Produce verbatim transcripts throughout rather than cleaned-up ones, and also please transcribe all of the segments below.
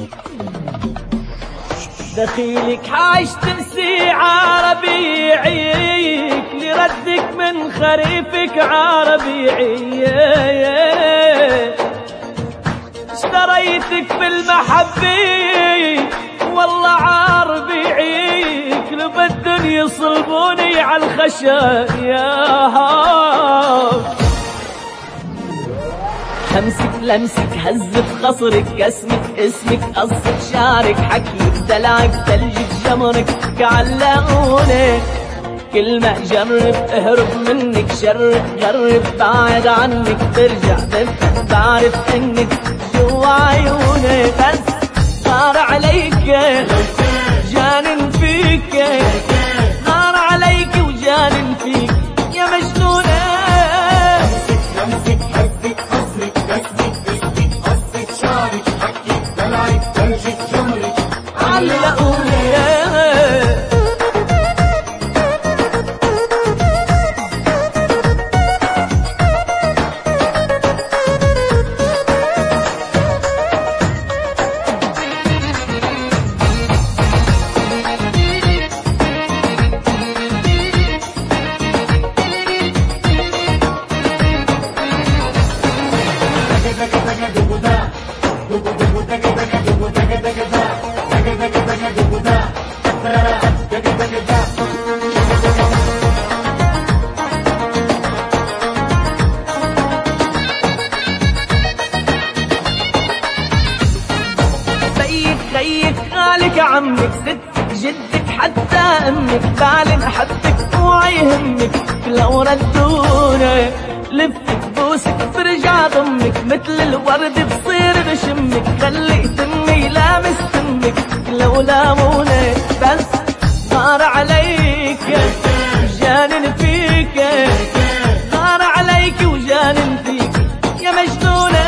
دخيلك حاج تنسي عربيعيك لردك من خريفك عربيعي. اشتريتك بالمحبة والله عربيعيك لبدن يصلبوني على الخشايا. همسك لمسك هزة خصرك اسمك اسمك قصة شعرك حكيك دلعك ثلجك جمرك كعلقوني. كل ما اجرب اهرب منك شرب غرب بعد عنك ترجع بفتح بعرف انك جوا عيوني. بس صار عليك جانن فيك صار عليك وجانن فيك يا مجنونة. خيك خالك عمك ستك جدك حتى امك بعلن حبك اوعى يهمك لو ردونا. لفك بوسك برجع ضمك مثل الورد بصير بشمك خلي تمي لامس تمك لو لامونا. بس صار عليك جانن فيك صار عليك وجانن فيك يا مجنونة.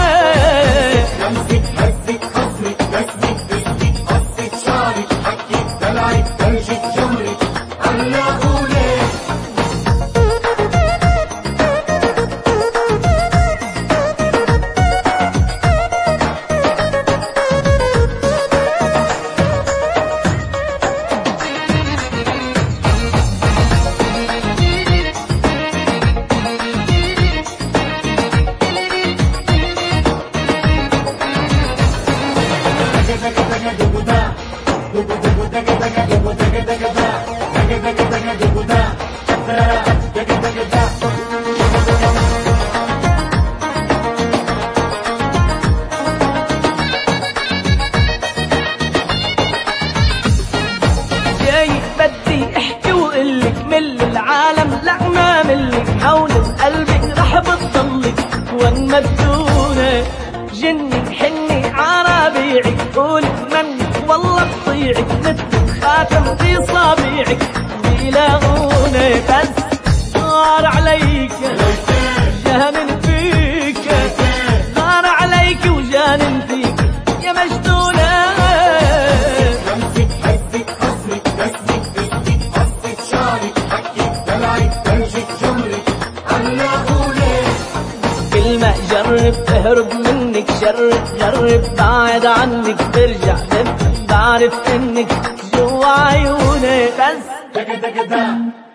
جاي بدي احكي وقلك مل العالم لا ما ملك حول قلبك رح بتضلك وين ما تدوري. جني حني عربيعك قولك منك والله بطيعك مثل خاتم في صابيعك بيلاقوني. بس صار عليك جانن فيك صار عليك وجانن فيك يا مجنونة. كل ما اجرب اهرب منك شرب غرب بعد عنك ترجع بفتح بعرف انك جوا عيوني. بس